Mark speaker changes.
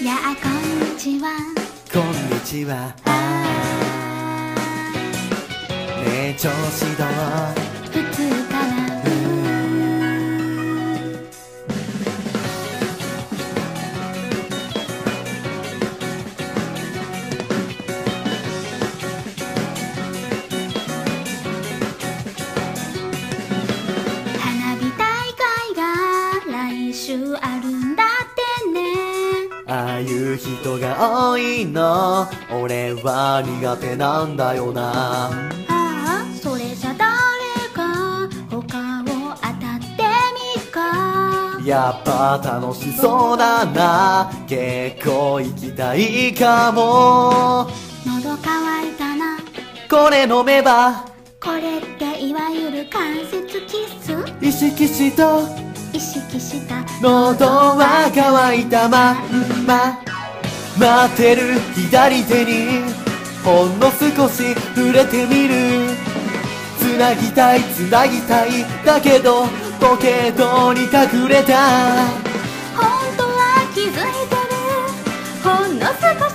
Speaker 1: やあこんにちは。
Speaker 2: こんにちは。ねえ調子どう？
Speaker 1: 普通かな。花火大会が来週あるんだってね。
Speaker 2: ああいう人が多いの俺は苦手なんだよな。
Speaker 1: ああ、それじゃ誰か他を当たってみっか。
Speaker 2: やっぱ楽しそうだな。結構行きたいかも。
Speaker 1: 喉乾いたな。
Speaker 2: これ飲めば
Speaker 1: これっていわゆる関節キス。
Speaker 2: 意識した
Speaker 1: 意識した
Speaker 2: 喉は乾いたまんま。待ってる左手にほんの少し触れてみる。つなぎたいつなぎたいだけどポケットに隠れた。
Speaker 1: 本当は気づいてる。ほんの少し